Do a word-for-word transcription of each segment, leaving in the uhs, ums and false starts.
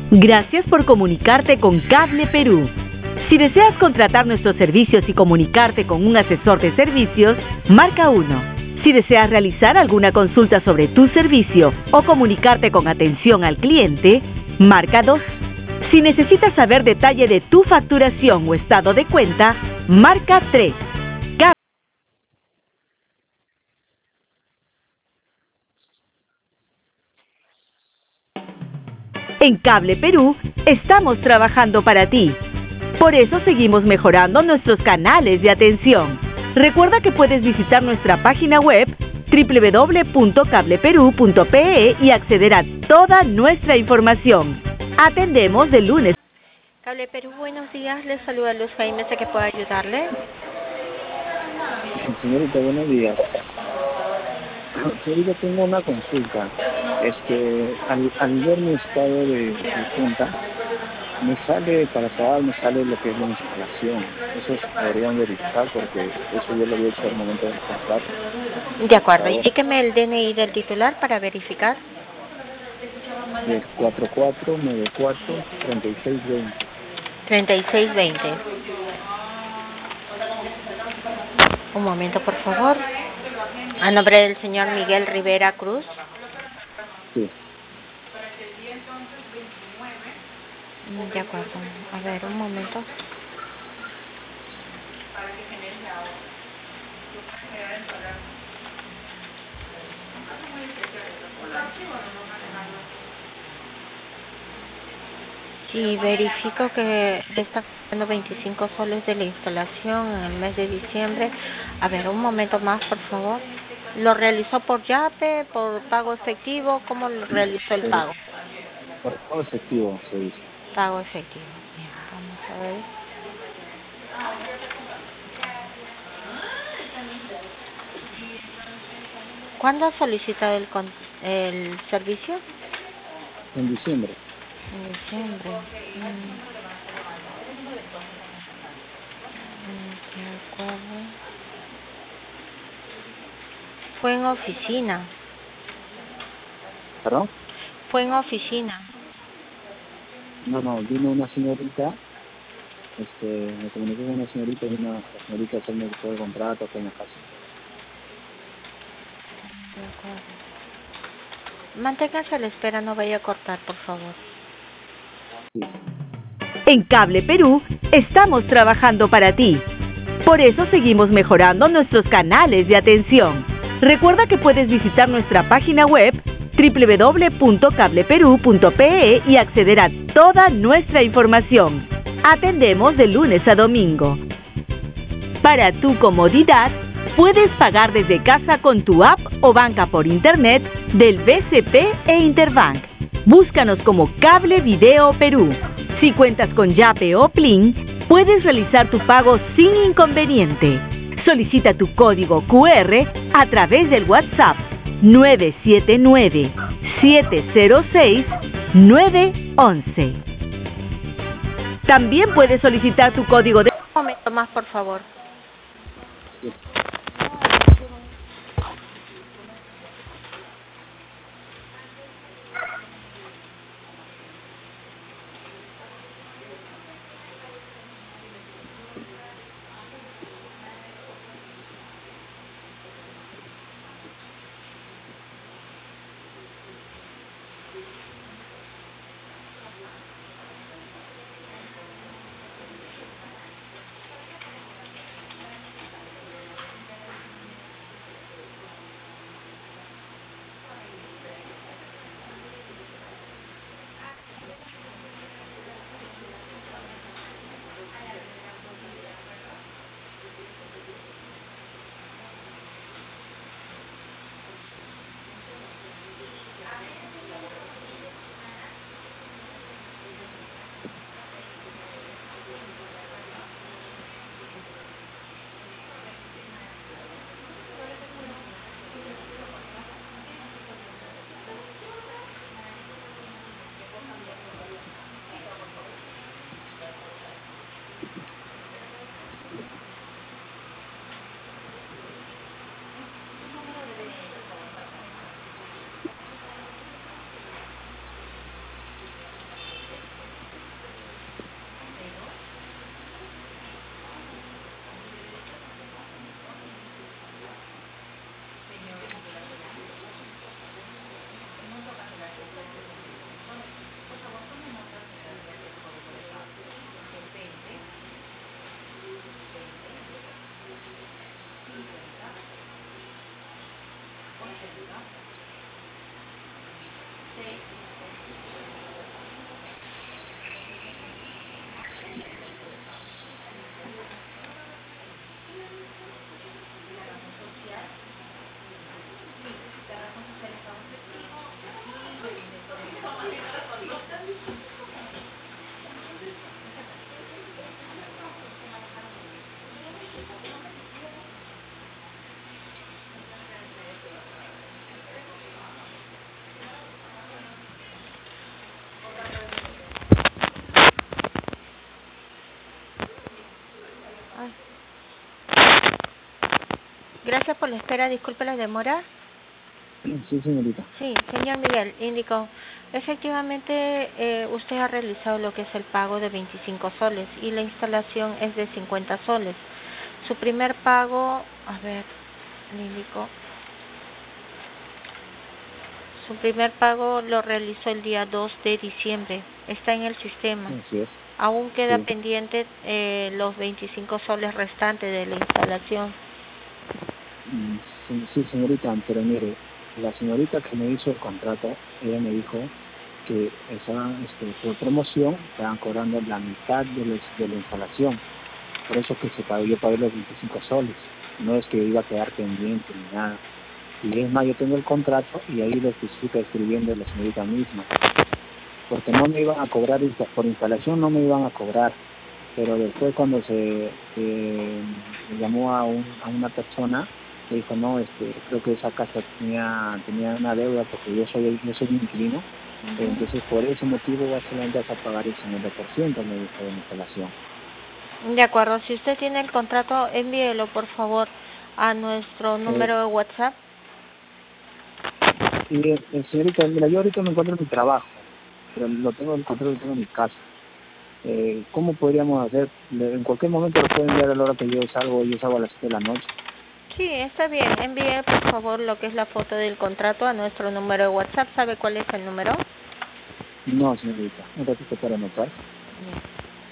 Gracias por comunicarte con Cable Perú. Si deseas contratar nuestros servicios y comunicarte con un asesor de servicios, marca uno. Si deseas realizar alguna consulta sobre tu servicio o comunicarte con atención al cliente, marca dos. Si necesitas saber detalle de tu facturación o estado de cuenta, marca tres. En Cable Perú estamos trabajando para ti. Por eso seguimos mejorando nuestros canales de atención. Recuerda que puedes visitar nuestra página web doble u doble u doble u punto cable perú punto pe e y acceder a toda nuestra información. Atendemos de lunes. Cable Perú, buenos días. Les saluda Luz Jaime, ¿sé que puedo ayudarle? Señorita, buenos días. Señorita, tengo una consulta. Este, al, al ver mi estado de, de cuenta, me sale, para pagar, me sale lo que es la instalación. Eso se podrían verificar porque eso yo lo había hecho al momento de comprar. De acuerdo, indíqueme el D N I del titular para verificar. Es cuatro cuatro nueve cuatro tres seis dos cero. treinta y seis veinte. Un momento, por favor. A nombre del señor Miguel Rivera Cruz. Sí. De acuerdo. A ver, un momento. Sí, verifico que está pagando veinticinco soles de la instalación en el mes de diciembre. A ver, un momento más, por favor. ¿Lo realizó por Yape, por pago efectivo? ¿Cómo lo realizó el pago? Por pago efectivo, se dice. Pago efectivo. Bien, vamos a ver. ¿Cuándo ha solicitado el, con el servicio? En diciembre. En diciembre. Mm. De acuerdo. Fue en oficina. ¿Perdón? Fue en oficina. No, no, vino una señorita, este, me comuniqué con una señorita y una señorita a hacerme todo el contrato acá en la casa. De acuerdo. Manténgase a la espera, no vaya a cortar, por favor. Sí. En Cable Perú estamos trabajando para ti. Por eso seguimos mejorando nuestros canales de atención. Recuerda que puedes visitar nuestra página web doble u doble u doble u punto cable perú punto pe e y acceder a toda nuestra información. Atendemos de lunes a domingo. Para tu comodidad, puedes pagar desde casa con tu app o banca por internet del B C P e Interbank. Búscanos como Cable Video Perú. Si cuentas con Yape o Plin, puedes realizar tu pago sin inconveniente. Solicita tu código cu erre a través del WhatsApp nueve siete nueve, siete cero seis, nueve once. También puedes solicitar tu código de... Un momento más, por favor. Sí. Gracias por la espera. Disculpe la demora. Sí, señorita. Sí, señor Miguel, indicó. Efectivamente, eh, usted ha realizado lo que es el pago de veinticinco soles y la instalación es de cincuenta soles. Su primer pago, a ver, le indico. Su primer pago lo realizó el día dos de diciembre. Está en el sistema. Así es. Aún queda Sí. pendiente eh, los veinticinco soles restantes de la instalación. Sí, sí, señorita, pero mire, la señorita que me hizo el contrato, ella me dijo que esa, este, por promoción estaban cobrando la mitad de, los, de la instalación. Por eso que se pagó, yo pagué los veinticinco soles. No es que iba a quedar pendiente ni nada. Y es más, yo tengo el contrato y ahí lo especifica escribiendo la señorita misma. Porque no me iban a cobrar, por instalación no me iban a cobrar. Pero después cuando se eh, llamó a, un, a una persona, le dijo, no, este, creo que esa casa tenía tenía una deuda porque yo soy yo soy un inquilino. Uh-huh. Entonces por ese motivo vas a pagar el cincuenta por ciento, me dijo, de la instalación. De acuerdo, si usted tiene el contrato, envíelo por favor a nuestro número eh, de WhatsApp. Y eh, señorita, mira, yo ahorita me encuentro en mi trabajo, pero lo tengo el contrato, lo tengo en mi casa. Eh, ¿Cómo podríamos hacer? En cualquier momento lo pueden enviar a la hora que yo salgo, yo salgo a las siete de la noche. Sí, está bien. Envíe por favor lo que es la foto del contrato a nuestro número de WhatsApp. ¿Sabe cuál es el número? No, señorita. Un ratito para anotar. Bien.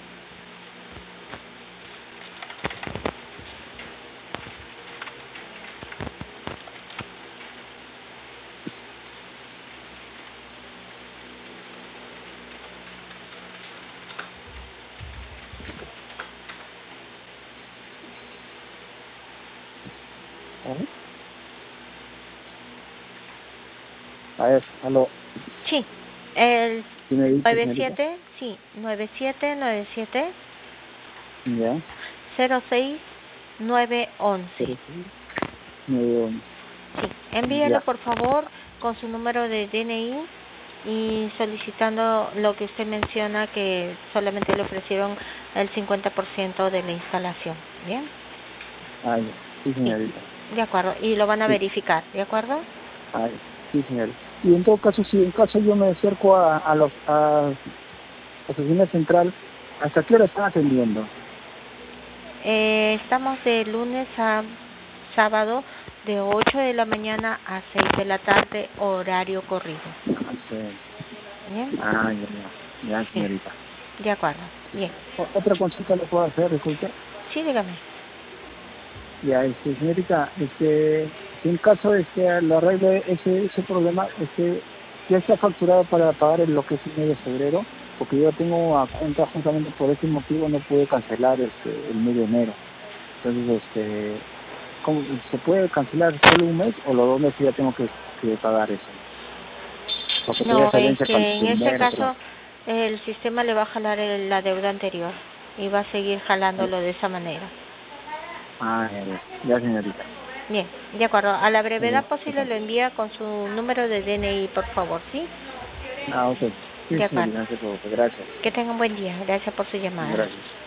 A ver, aló. Sí, el nueve siete, sí, nueve siete nueve siete. Ya. cero seis nueve once. nueve Sí, envíelo por favor con su número de D N I y solicitando lo que usted menciona, que solamente le ofrecieron el cincuenta por ciento de la instalación. ¿Bien? Ah, ya. Sí, señorita. Sí, de acuerdo, y lo van a sí. verificar, ¿de acuerdo? Ah, sí, señorita. Y en todo caso, si en caso yo me acerco a, a, los, a la oficina central, ¿hasta qué hora están atendiendo? Eh, estamos de lunes a sábado de ocho de la mañana a seis de la tarde, horario corrido. Ah, sí. ¿Bien? Ah, ya, ya, ya, señorita. Sí. De acuerdo, bien. ¿Otra consulta le puedo hacer, disculpe? Sí, dígame. Ya, este, señorita, este, si en caso de que lo arregle ese, ese problema, este, ya está facturado para pagar en lo que es el mes de febrero, porque yo tengo a cuenta justamente por ese motivo no pude cancelar este, el mes de enero. Entonces, este, ¿cómo, ¿se puede cancelar solo un mes o los dos meses ya tengo que, que pagar eso? Porque no, es que en ese caso el sistema le va a jalar el, la deuda anterior y va a seguir jalándolo de esa manera. Ah, ya, ya, ya, señorita. Bien, de acuerdo. A la brevedad sí, posible lo envía con su número de D N I, por favor, ¿sí? Ah, ok. Sí, de acuerdo. Señorita, gracias. Que tenga un buen día. Gracias por su llamada. Gracias.